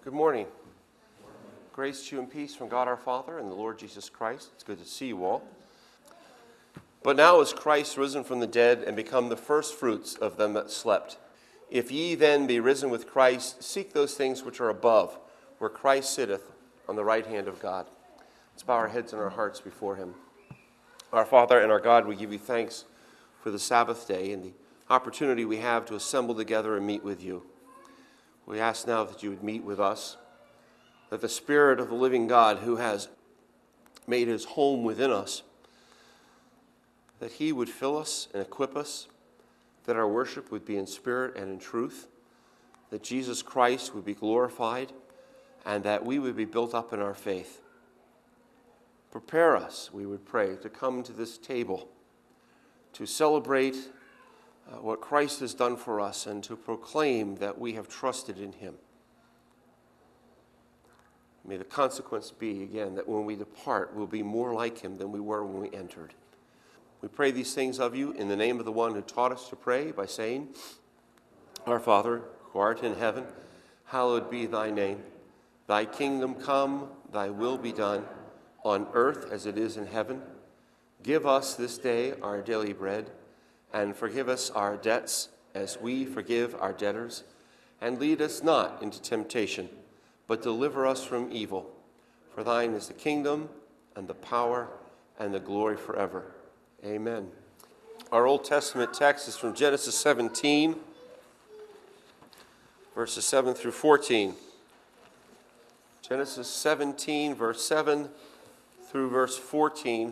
Good morning. Grace to you and peace from God our Father and the Lord Jesus Christ. It's good to see you all. But now is Christ risen from the dead and become the first fruits of them that slept. If ye then be risen with Christ, seek those things which are above, where Christ sitteth on the right hand of God. Let's bow our heads and our hearts before him. Our Father and our God, we give you thanks for the Sabbath day and the opportunity we have to assemble together and meet with you. We ask now that you would meet with us, that the Spirit of the living God who has made his home within us, that he would fill us and equip us, that our worship would be in spirit and in truth, that Jesus Christ would be glorified, and that we would be built up in our faith. Prepare us, we would pray, to come to this table, to celebrate what Christ has done for us and to proclaim that we have trusted in him. May the consequence be, again, that when we depart, we'll be more like him than we were when we entered. We pray these things of you in the name of the one who taught us to pray by saying, Our Father, who art in heaven, hallowed be thy name. Thy kingdom come, thy will be done, on earth as it is in heaven. Give us this day our daily bread, and forgive us our debts as we forgive our debtors. And lead us not into temptation, but deliver us from evil. For thine is the kingdom, and the power, and the glory forever. Amen. Our Old Testament text is from Genesis 17, verses 7 through 14. Genesis 17, verse 7 through verse 14.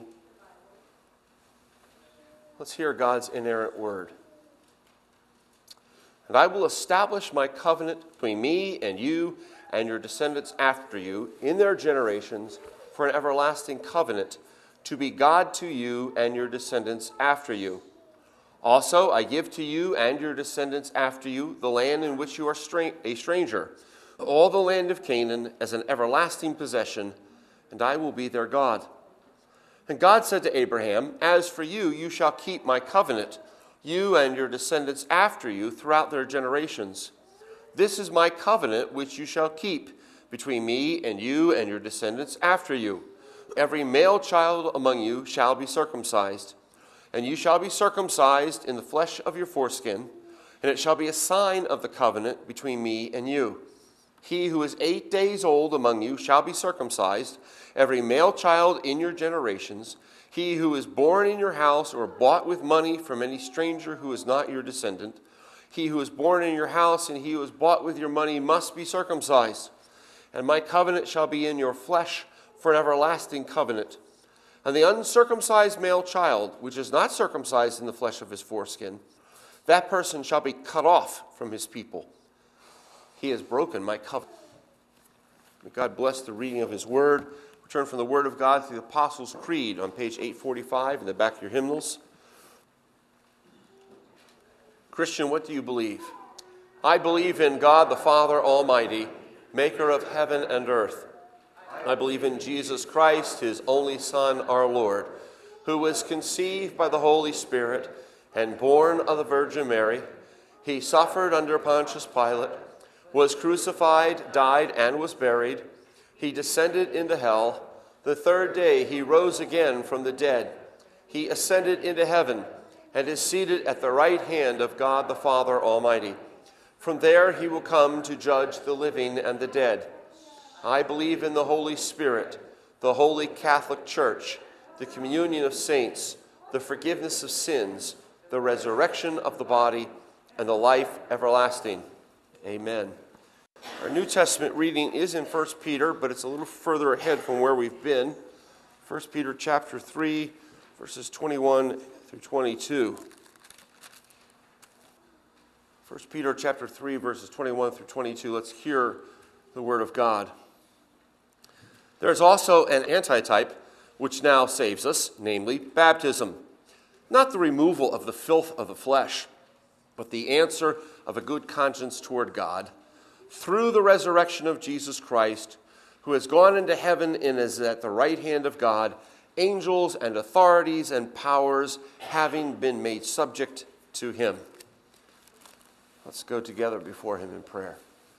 Let's hear God's inerrant word. And I will establish my covenant between me and you and your descendants after you in their generations for an everlasting covenant, to be God to you and your descendants after you. Also, I give to you and your descendants after you the land in which you are a stranger, all the land of Canaan as an everlasting possession, and I will be their God. And God said to Abraham, As for you, you shall keep my covenant, you and your descendants after you throughout their generations. This is my covenant which you shall keep between me and you and your descendants after you. Every male child among you shall be circumcised, and you shall be circumcised in the flesh of your foreskin, and it shall be a sign of the covenant between me and you. He who is 8 days old among you shall be circumcised, every male child in your generations. He who is born in your house or bought with money from any stranger who is not your descendant. He who is born in your house and he who is bought with your money must be circumcised. And my covenant shall be in your flesh for an everlasting covenant. And the uncircumcised male child, which is not circumcised in the flesh of his foreskin, that person shall be cut off from his people. He has broken my covenant. May God bless the reading of his word. We turn from the word of God to the Apostles' Creed on page 845 in the back of your hymnals. Christian, what do you believe? I believe in God the Father Almighty, maker of heaven and earth. I believe in Jesus Christ, his only Son, our Lord, who was conceived by the Holy Spirit and born of the Virgin Mary. He suffered under Pontius Pilate, was crucified, died, and was buried. He descended into hell. The third day he rose again from the dead. He ascended into heaven and is seated at the right hand of God the Father Almighty. From there he will come to judge the living and the dead. I believe in the Holy Spirit, the Holy Catholic Church, the communion of saints, the forgiveness of sins, the resurrection of the body, and the life everlasting. Amen. Our New Testament reading is in 1 Peter, but it's a little further ahead from where we've been. 1 Peter chapter 3, verses 21 through 22. 1 Peter chapter 3, verses 21 through 22. Let's hear the word of God. There is also an antitype which now saves us, namely baptism. Not the removal of the filth of the flesh, but the answer of a good conscience toward God, through the resurrection of Jesus Christ, who has gone into heaven and is at the right hand of God, angels and authorities and powers having been made subject to him. Let's go together before him in prayer.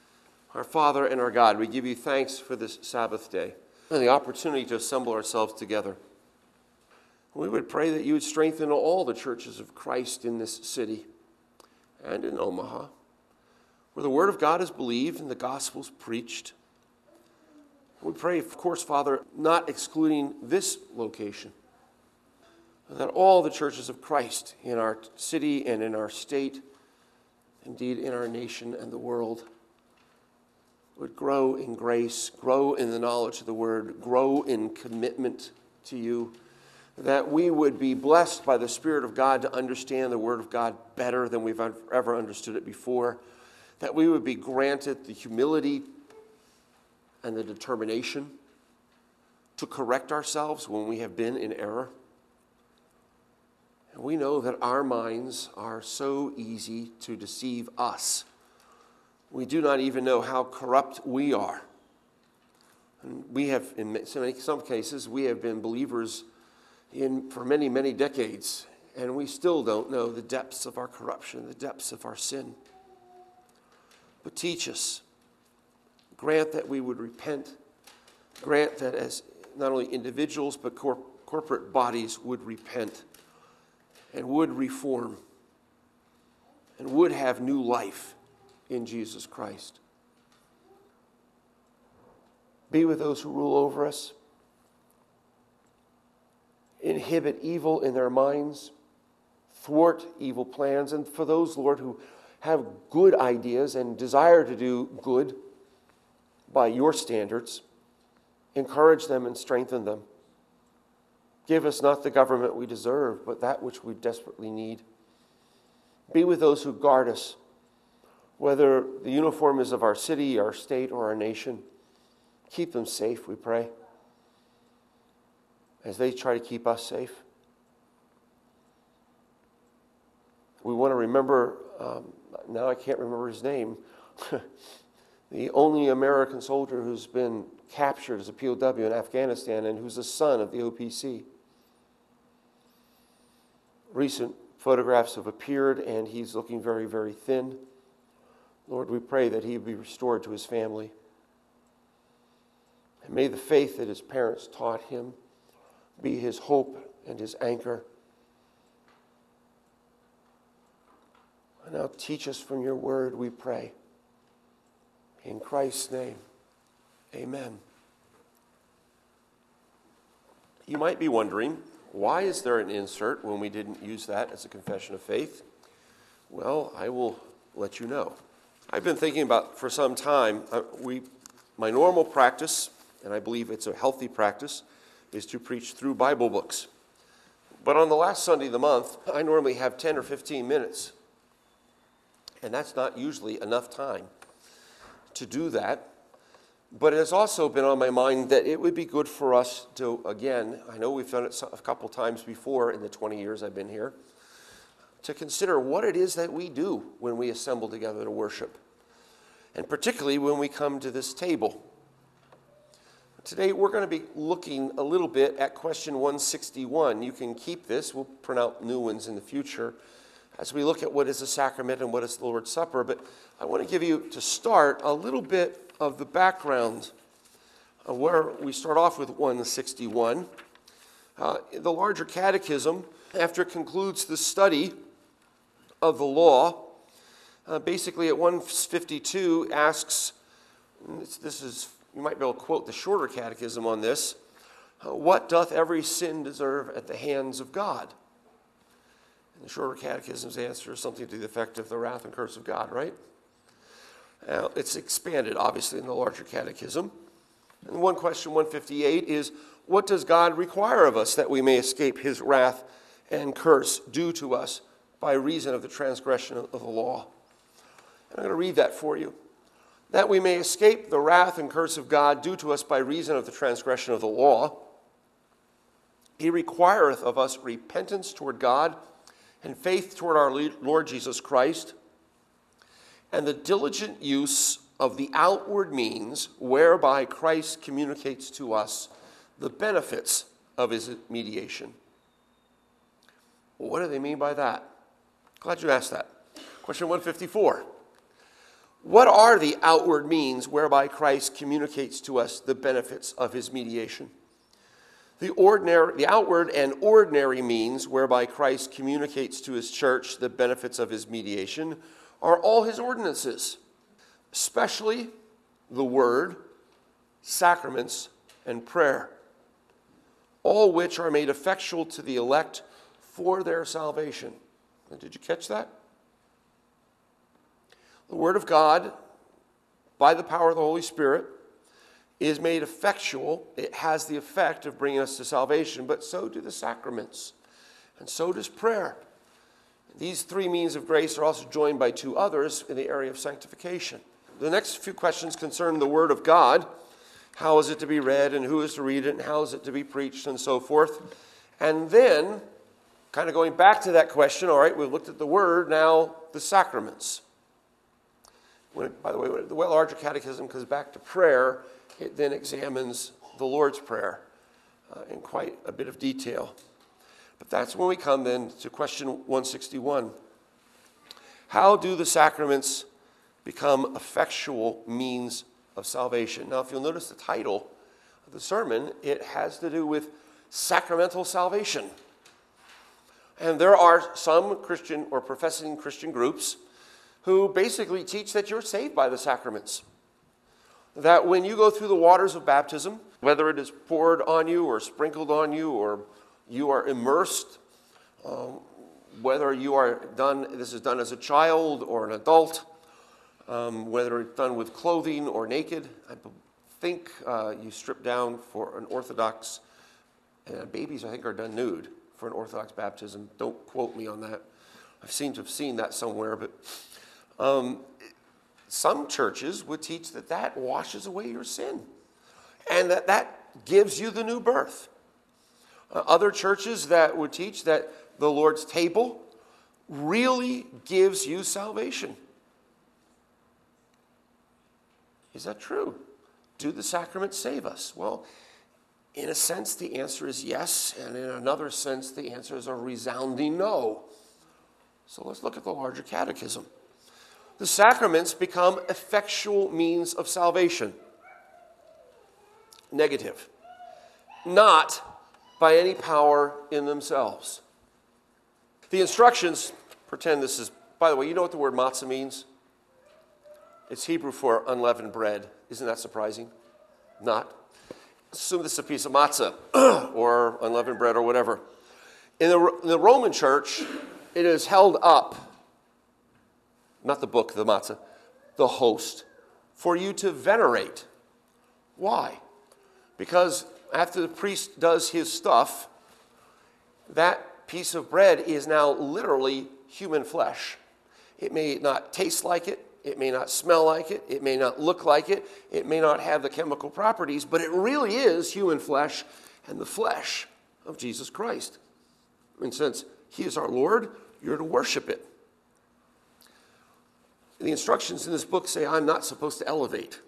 Our Father and our God, we give you thanks for this Sabbath day and the opportunity to assemble ourselves together. We would pray that you would strengthen all the churches of Christ in this city and in Omaha, where the word of God is believed and the gospel is preached. We pray, of course, Father, not excluding this location, that all the churches of Christ in our city and in our state, indeed in our nation and the world, would grow in grace, grow in the knowledge of the word, grow in commitment to you, that we would be blessed by the Spirit of God to understand the word of God better than we've ever understood it before, that we would be granted the humility and the determination to correct ourselves when we have been in error. And we know that our minds are so easy to deceive us. We do not even know how corrupt we are. And we have, in some cases, we have been believers for many, many decades, and we still don't know the depths of our corruption, the depths of our sin. But teach us. Grant that we would repent. Grant that as not only individuals, but corporate bodies would repent and would reform and would have new life in Jesus Christ. Be with those who rule over us. Inhibit evil in their minds. Thwart evil plans. And for those, Lord, who have good ideas and desire to do good by your standards, encourage them and strengthen them. Give us not the government we deserve, but that which we desperately need. Be with those who guard us, whether the uniform is of our city, our state, or our nation. Keep them safe, we pray, as they try to keep us safe. We want to remember, now I can't remember his name, the only American soldier who's been captured as a POW in Afghanistan and who's a son of the OPC. Recent photographs have appeared and he's looking very, very thin. Lord, we pray that he be restored to his family. And may the faith that his parents taught him be his hope and his anchor. And now teach us from your word, we pray. In Christ's name, amen. You might be wondering, why is there an insert when we didn't use that as a confession of faith? Well, I will let you know. I've been thinking about for some time, my normal practice, and I believe it's a healthy practice, is to preach through Bible books. But on the last Sunday of the month, I normally have 10 or 15 minutes. And that's not usually enough time to do that. But it has also been on my mind that it would be good for us to, again, I know we've done it a couple times before in the 20 years I've been here, to consider what it is that we do when we assemble together to worship, and particularly when we come to this table. Today we're going to be looking a little bit at question 161. You can keep this. We'll print out new ones in the future as we look at what is a sacrament and what is the Lord's Supper. But I want to give you, to start, a little bit of the background of where we start off with 161. The larger catechism, after it concludes the study of the law, basically at 152 asks, this is, you might be able to quote the shorter catechism on this, what doth every sin deserve at the hands of God? And the shorter catechism's answer is something to the effect of the wrath and curse of God, right? Now, it's expanded, obviously, in the larger catechism. And one question, 158, is, what does God require of us that we may escape his wrath and curse due to us by reason of the transgression of the law? And I'm going to read that for you. That we may escape the wrath and curse of God due to us by reason of the transgression of the law, he requireth of us repentance toward God and faith toward our Lord Jesus Christ, and the diligent use of the outward means whereby Christ communicates to us the benefits of his mediation. Well, what do they mean by that? Glad you asked that. Question 154. What are the outward means whereby Christ communicates to us the benefits of his mediation? The outward and ordinary means whereby Christ communicates to his church the benefits of his mediation are all his ordinances, especially the word, sacraments, and prayer, all which are made effectual to the elect for their salvation. Did you catch that? The Word of God, by the power of the Holy Spirit, is made effectual. It has the effect of bringing us to salvation, but so do the sacraments, and so does prayer. These three means of grace are also joined by two others in the area of sanctification. The next few questions concern the Word of God. How is it to be read, and who is to read it, and how is it to be preached, and so forth. And then, kind of going back to that question, all right, we've looked at the Word, now the sacraments. By the way, when the larger catechism comes back to prayer, it then examines the Lord's Prayer in quite a bit of detail. But that's when we come then to question 161. How do the sacraments become effectual means of salvation? Now, if you'll notice the title of the sermon, it has to do with sacramental salvation. And there are some Christian or professing Christian groups who basically teach that you're saved by the sacraments. That when you go through the waters of baptism, whether it is poured on you or sprinkled on you or you are immersed, whether you are this is done as a child or an adult, whether it's done with clothing or naked. I think you strip down for an Orthodox, babies I think are done nude for an Orthodox baptism. Don't quote me on that. I seem to have seen that somewhere, but some churches would teach that that washes away your sin and that gives you the new birth. Other churches that would teach that the Lord's table really gives you salvation. Is that true? Do the sacraments save us? Well, in a sense, the answer is yes, and in another sense, the answer is a resounding no. So let's look at the larger catechism. The sacraments become effectual means of salvation. Negative. Not by any power in themselves. The instructions pretend this is, by the way, you know what the word matzah means? It's Hebrew for unleavened bread. Isn't that surprising? Not. Assume this is a piece of matzah or unleavened bread or whatever. In the Roman church, it is held up, not the book, the matzah, the host, for you to venerate. Why? Because after the priest does his stuff, that piece of bread is now literally human flesh. It may not taste like it. It may not smell like it. It may not look like it. It may not have the chemical properties, but it really is human flesh and the flesh of Jesus Christ. And since he is our Lord, you're to worship it. The instructions in this book say I'm not supposed to elevate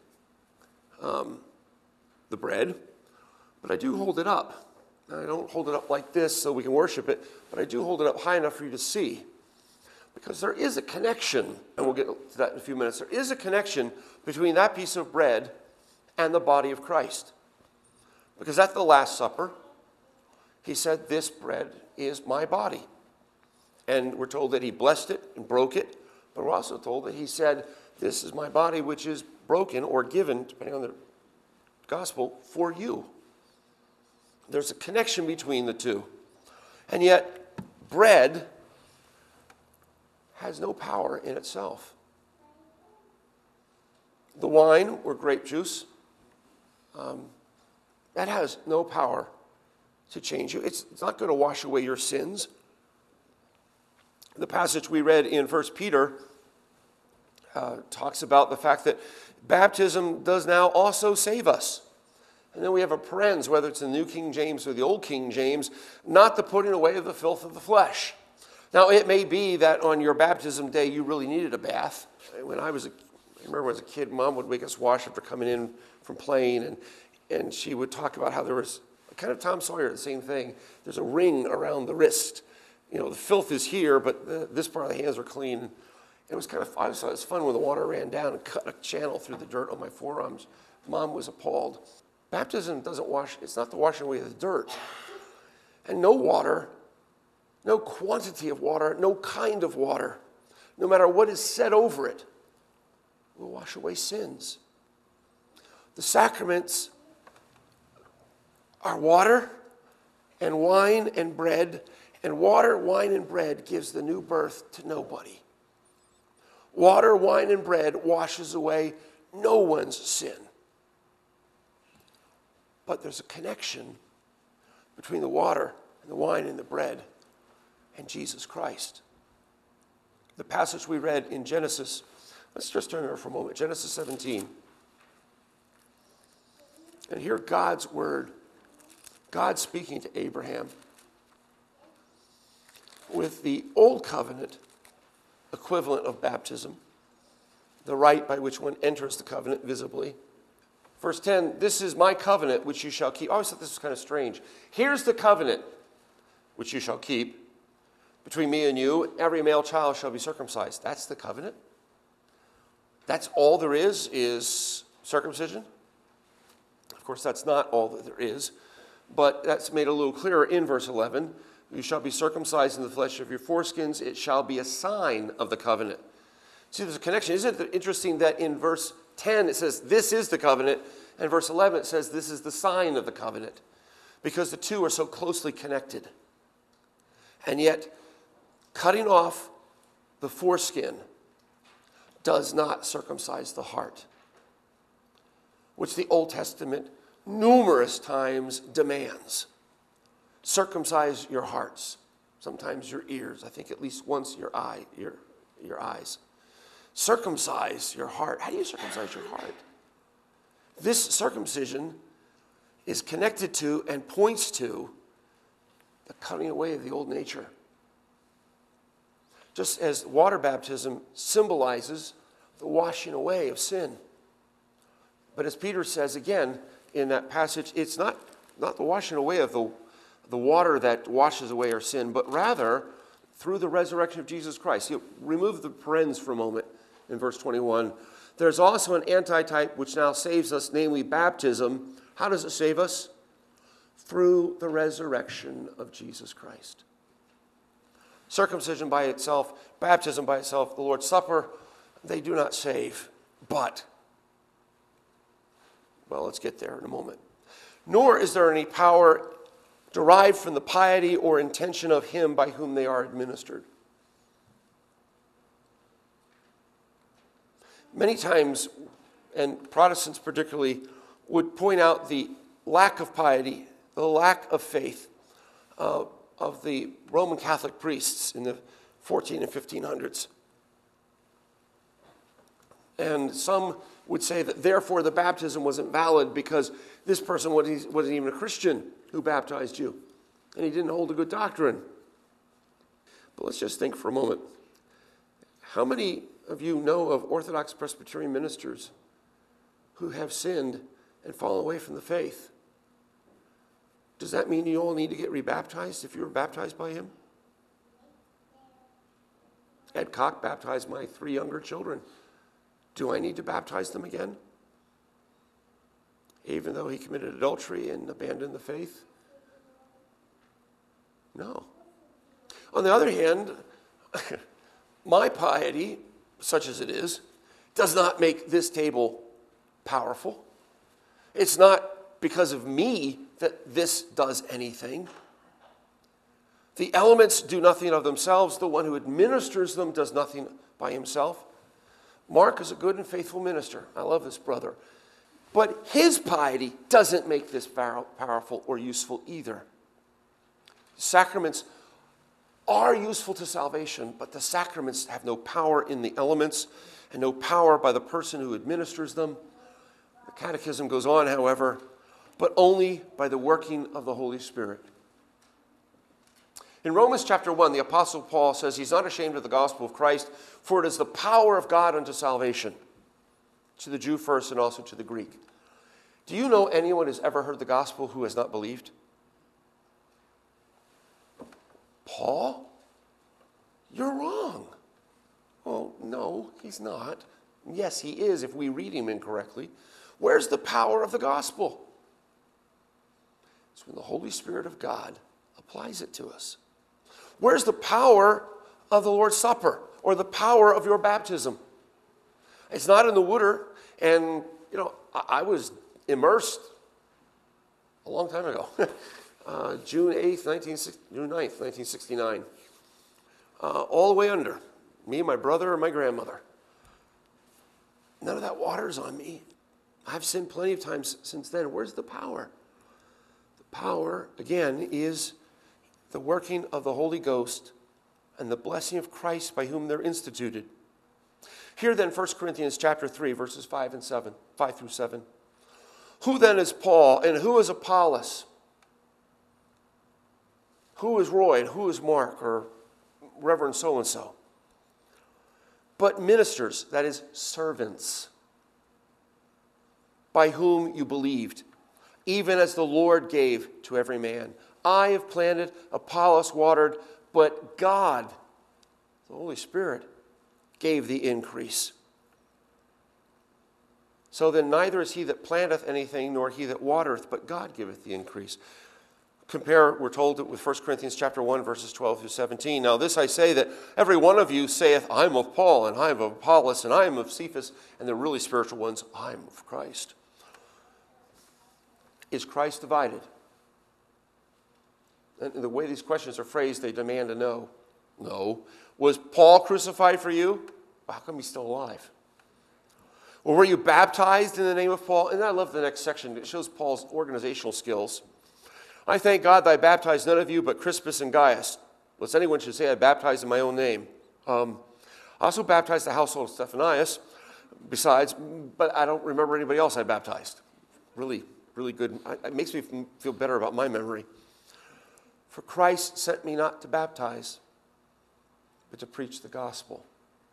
the bread, but I do hold it up. I don't hold it up like this so we can worship it, but I do hold it up high enough for you to see. Because there is a connection, and we'll get to that in a few minutes, there is a connection between that piece of bread and the body of Christ. Because at the Last Supper, he said, this bread is my body. And we're told that he blessed it and broke it, but we're also told that he said, this is my body which is broken or given, depending on the gospel, for you. There's a connection between the two. And yet, bread has no power in itself. The wine or grape juice, that has no power to change you. It's not going to wash away your sins. The passage we read in 1 Peter talks about the fact that baptism does now also save us. And then we have a parens, whether it's the New King James or the Old King James, not the putting away of the filth of the flesh. Now, it may be that on your baptism day, you really needed a bath. I remember when I was a kid, Mom would make us wash after coming in from playing, and she would talk about how there was, kind of Tom Sawyer, the same thing. There's a ring around the wrist. You know, the filth is here, but this part of the hands are clean. It was kind of fun. So it was fun when the water ran down and cut a channel through the dirt on my forearms. Mom was appalled. Baptism doesn't wash, it's not the washing away of the dirt. And no water, no quantity of water, no kind of water, no matter what is said over it, will wash away sins. The sacraments are water and wine and bread, and water, wine, and bread gives the new birth to nobody. Water, wine, and bread washes away no one's sin. But there's a connection between the water and the wine and the bread and Jesus Christ. The passage we read in Genesis, let's just turn there for a moment, Genesis 17. And hear God's word, God speaking to Abraham with the old covenant equivalent of baptism, the rite by which one enters the covenant visibly. Verse 10, this is my covenant which you shall keep. I always thought this was kind of strange. Here's the covenant which you shall keep between me and you. Every male child shall be circumcised. That's the covenant. That's all there is circumcision. Of course, that's not all that there is, but that's made a little clearer in verse 11. You shall be circumcised in the flesh of your foreskins. It shall be a sign of the covenant. See, there's a connection. Isn't it interesting that in verse 10 it says, this is the covenant, and verse 11 it says, this is the sign of the covenant, because the two are so closely connected. And yet, cutting off the foreskin does not circumcise the heart, which the Old Testament numerous times demands. Circumcise your hearts, sometimes your ears, I think at least once your eyes. Circumcise your heart. How do you circumcise your heart? This circumcision is connected to and points to the cutting away of the old nature. Just as water baptism symbolizes the washing away of sin. But as Peter says again in that passage, it's not the washing away of the water that washes away our sin, but rather through the resurrection of Jesus Christ. You remove the parens for a moment in verse 21. There's also an antitype which now saves us, namely baptism. How does it save us? Through the resurrection of Jesus Christ. Circumcision by itself, baptism by itself, the Lord's Supper, they do not save, but, well, let's get there in a moment. Nor is there any power derived from the piety or intention of him by whom they are administered. Many times, and Protestants particularly, would point out the lack of piety, the lack of faith of the Roman Catholic priests in the 14 and 1500s. And some would say that therefore the baptism wasn't valid because this person wasn't even a Christian who baptized you, and he didn't hold a good doctrine. But let's just think for a moment. How many of you know of Orthodox Presbyterian ministers who have sinned and fallen away from the faith? Does that mean you all need to get rebaptized if you were baptized by him? Ed Koch baptized my 3 younger children. Do I need to baptize them again? Even though he committed adultery and abandoned the faith? No. On the other hand, my piety, such as it is, does not make this table powerful. It's not because of me that this does anything. The elements do nothing of themselves. The one who administers them does nothing by himself. Mark is a good and faithful minister. I love this brother. But his piety doesn't make this powerful or useful either. Sacraments are useful to salvation, but the sacraments have no power in the elements and no power by the person who administers them. The Catechism goes on, however, but only by the working of the Holy Spirit. In Romans chapter 1, the Apostle Paul says he's not ashamed of the gospel of Christ, for it is the power of God unto salvation, to the Jew first and also to the Greek. Do you know anyone who's ever heard the gospel who has not believed? Paul? You're wrong. Well, no, he's not. Yes, he is if we read him incorrectly. Where's the power of the gospel? It's when the Holy Spirit of God applies it to us. Where's the power of the Lord's Supper or the power of your baptism? It's not in the water. And, I was immersed a long time ago, June 9th, 1969, all the way under, me, my brother, and my grandmother. None of that water's on me. I've sinned plenty of times since then. Where's the power? The power, again, is the working of the Holy Ghost and the blessing of Christ by whom they're instituted. Here then, 1 Corinthians chapter 3, verses 5 through 7. Who then is Paul, and who is Apollos? Who is Roy, and who is Mark, or Reverend so-and-so? But ministers, that is, servants, by whom you believed, even as the Lord gave to every man. I have planted, Apollos watered, but God, the Holy Spirit, gave the increase. So then neither is he that planteth anything, nor he that watereth, but God giveth the increase. Compare, we're told, with 1 Corinthians chapter 1, verses 12 through 17. Now this I say, that every one of you saith, I am of Paul, and I am of Apollos, and I am of Cephas, and the really spiritual ones, I am of Christ. Is Christ divided? And the way these questions are phrased, they demand a no. No. Was Paul crucified for you? How come he's still alive? Or were you baptized in the name of Paul? And I love the next section. It shows Paul's organizational skills. I thank God that I baptized none of you but Crispus and Gaius, lest anyone should say I baptized in my own name. I also baptized the household of Stephanas, besides, but I don't remember anybody else I baptized. Really, really good. It makes me feel better about my memory. For Christ sent me not to baptize, but to preach the gospel.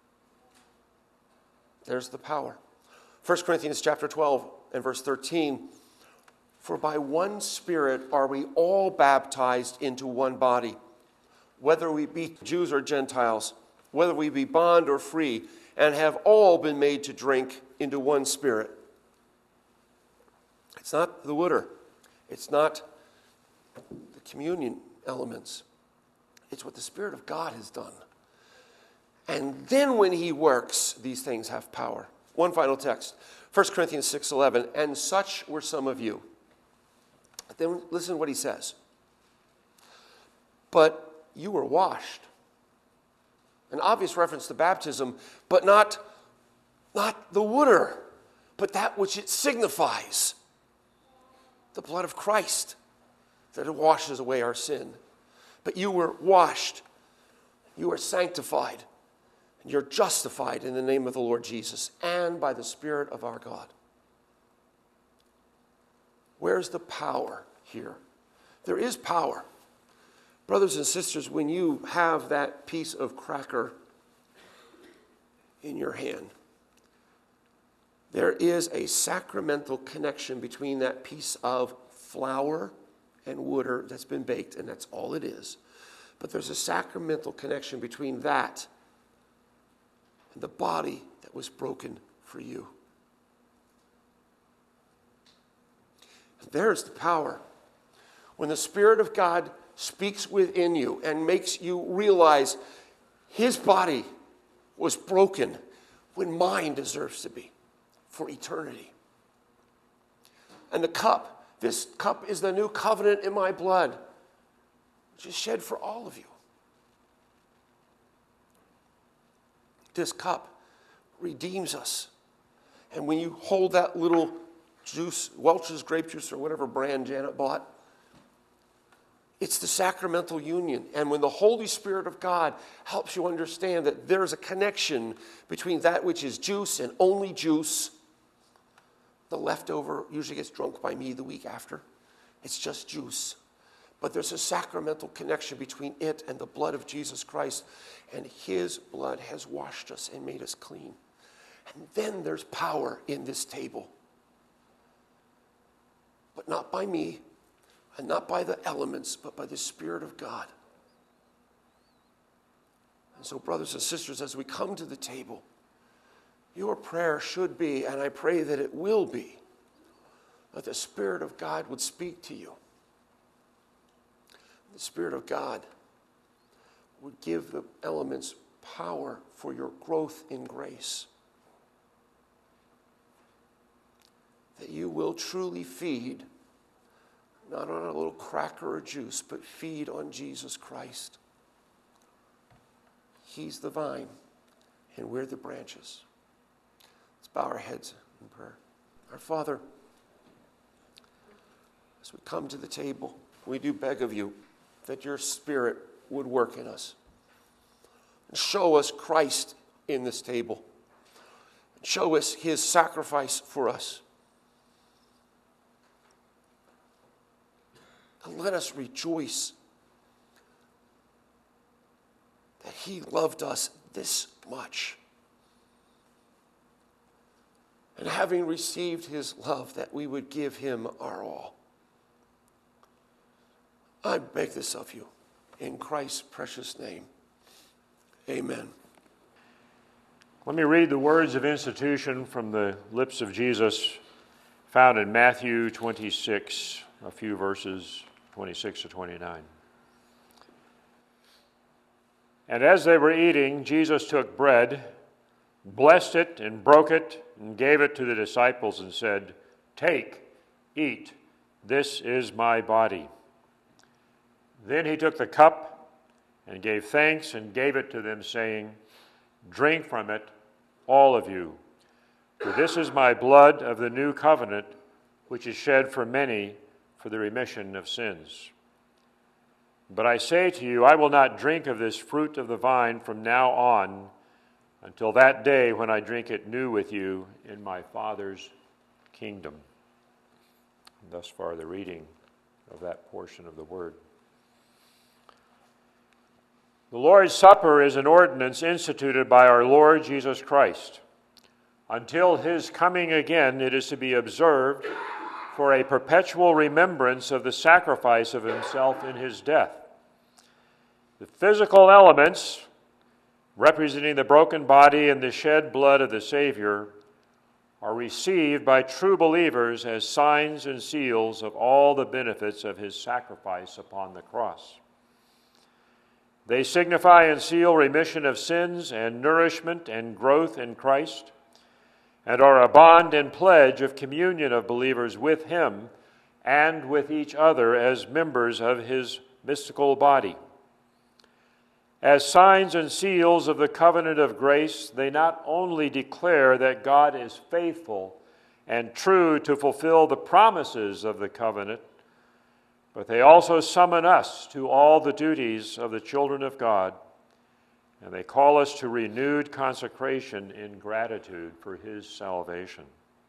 There's the power. 1 Corinthians chapter 12 and verse 13. For by one Spirit are we all baptized into one body, whether we be Jews or Gentiles, whether we be bond or free, and have all been made to drink into one Spirit. It's not the water. It's not the communion elements. It's what the Spirit of God has done. And then when he works, these things have power. One final text, 1 Corinthians 6:11, and such were some of you. Then listen to what he says. But you were washed. An obvious reference to baptism, but not the water, but that which it signifies. The blood of Christ, that it washes away our sin. But you were washed. You are sanctified. And you're justified in the name of the Lord Jesus and by the Spirit of our God. Where's the power here? There is power. Brothers and sisters, when you have that piece of cracker in your hand, there is a sacramental connection between that piece of flour and water that's been baked, and that's all it is. But there's a sacramental connection between that and the body that was broken for you. There's the power. When the Spirit of God speaks within you and makes you realize his body was broken when mine deserves to be for eternity. And the cup, this cup is the new covenant in my blood, which is shed for all of you. This cup redeems us. And when you hold that little juice, Welch's grape juice or whatever brand Janet bought, it's the sacramental union. And when the Holy Spirit of God helps you understand that there's a connection between that which is juice and only juice, the leftover usually gets drunk by me the week after. It's just juice. But there's a sacramental connection between it and the blood of Jesus Christ. And his blood has washed us and made us clean. And then there's power in this table. But not by me, and not by the elements, but by the Spirit of God. And so, brothers and sisters, as we come to the table, your prayer should be, and I pray that it will be, that the Spirit of God would speak to you. The Spirit of God would give the elements power for your growth in grace. That you will truly feed, not on a little cracker or juice, but feed on Jesus Christ. He's the vine, and we're the branches. Let's bow our heads in prayer. Our Father, as we come to the table, we do beg of you that your Spirit would work in us. And show us Christ in this table. Show us his sacrifice for us. And let us rejoice that he loved us this much. And having received his love, that we would give him our all. I beg this of you in Christ's precious name. Amen. Let me read the words of institution from the lips of Jesus found in Matthew 26, a few verses 26 to 29. And as they were eating, Jesus took bread, blessed it, and broke it, and gave it to the disciples and said, "Take, eat, this is my body." Then he took the cup and gave thanks and gave it to them, saying, "Drink from it, all of you, for this is my blood of the new covenant, which is shed for many for the remission of sins. But I say to you, I will not drink of this fruit of the vine from now on until that day when I drink it new with you in my Father's kingdom." And thus far, the reading of that portion of the word. The Lord's Supper is an ordinance instituted by our Lord Jesus Christ. Until his coming again, it is to be observed for a perpetual remembrance of the sacrifice of himself in his death. The physical elements, representing the broken body and the shed blood of the Savior, are received by true believers as signs and seals of all the benefits of his sacrifice upon the cross. They signify and seal remission of sins and nourishment and growth in Christ, and are a bond and pledge of communion of believers with him and with each other as members of his mystical body. As signs and seals of the covenant of grace, they not only declare that God is faithful and true to fulfill the promises of the covenant, but they also summon us to all the duties of the children of God, and they call us to renewed consecration in gratitude for his salvation.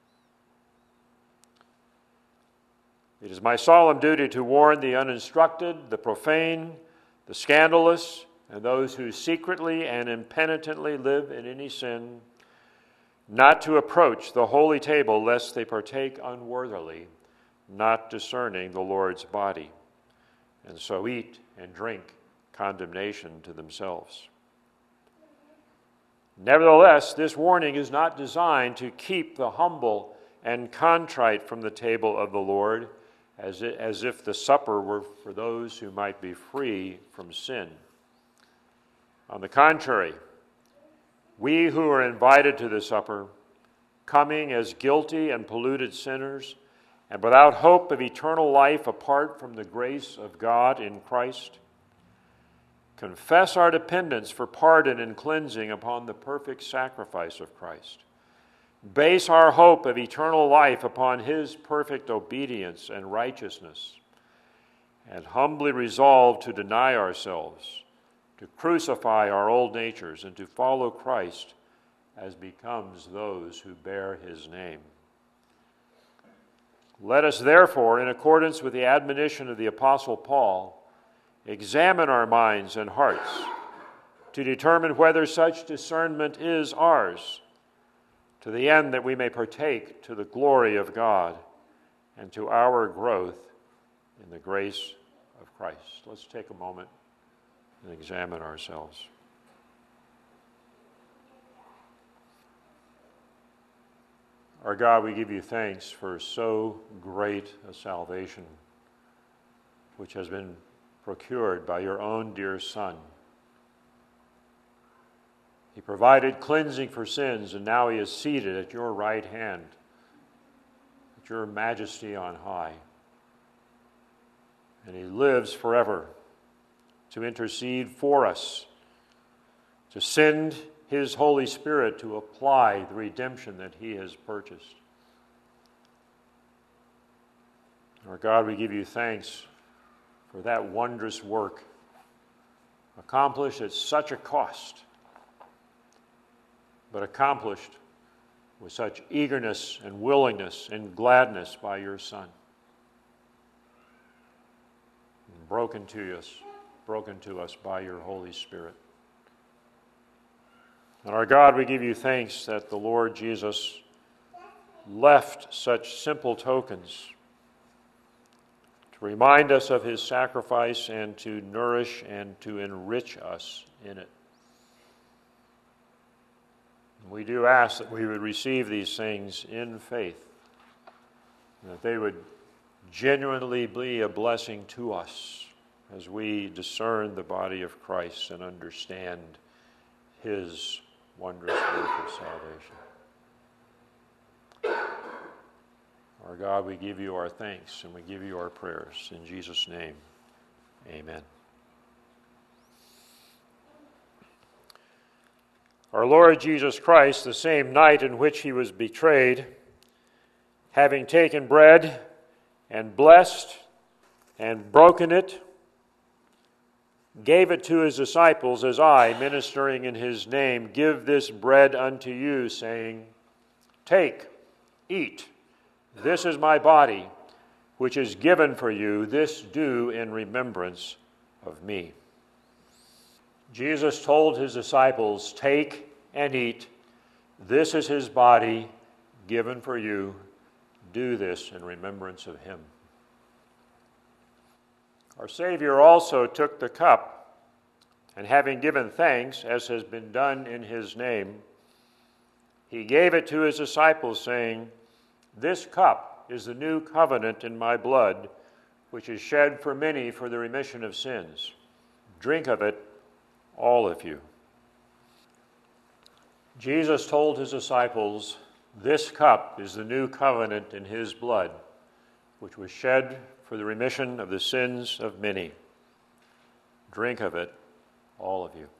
It is my solemn duty to warn the uninstructed, the profane, the scandalous, and those who secretly and impenitently live in any sin, not to approach the holy table lest they partake unworthily, not discerning the Lord's body, and so eat and drink condemnation to themselves. Nevertheless, this warning is not designed to keep the humble and contrite from the table of the Lord, as if the supper were for those who might be free from sin. On the contrary, we who are invited to the supper, coming as guilty and polluted sinners, and without hope of eternal life apart from the grace of God in Christ, confess our dependence for pardon and cleansing upon the perfect sacrifice of Christ, base our hope of eternal life upon his perfect obedience and righteousness, and humbly resolve to deny ourselves, to crucify our old natures, and to follow Christ as becomes those who bear his name. Let us therefore, in accordance with the admonition of the Apostle Paul, examine our minds and hearts to determine whether such discernment is ours, to the end that we may partake to the glory of God and to our growth in the grace of Christ. Let's take a moment and examine ourselves. Our God, we give you thanks for so great a salvation, which has been procured by your own dear Son. He provided cleansing for sins, and now he is seated at your right hand, at your majesty on high. And he lives forever to intercede for us, to send his Holy Spirit to apply the redemption that he has purchased. Our God, we give you thanks for that wondrous work accomplished at such a cost, but accomplished with such eagerness and willingness and gladness by your Son. And broken to us by your Holy Spirit. And our God, we give you thanks that the Lord Jesus left such simple tokens to remind us of his sacrifice and to nourish and to enrich us in it. We do ask that we would receive these things in faith, and that they would genuinely be a blessing to us as we discern the body of Christ and understand his wondrous work of salvation. Our God, we give you our thanks and we give you our prayers. In Jesus' name, amen. Our Lord Jesus Christ, the same night in which he was betrayed, having taken bread and blessed and broken it, gave it to his disciples, as I, ministering in his name, give this bread unto you, saying, Take, eat, this is my body, which is given for you. This do in remembrance of me. Jesus told his disciples, Take and eat, this is his body given for you. Do this in remembrance of him. Our Savior also took the cup, and having given thanks, as has been done in his name, he gave it to his disciples, saying, This cup is the new covenant in my blood, which is shed for many for the remission of sins. Drink of it, all of you. Jesus told his disciples, This cup is the new covenant in his blood, which was shed for the remission of the sins of many. Drink of it, all of you.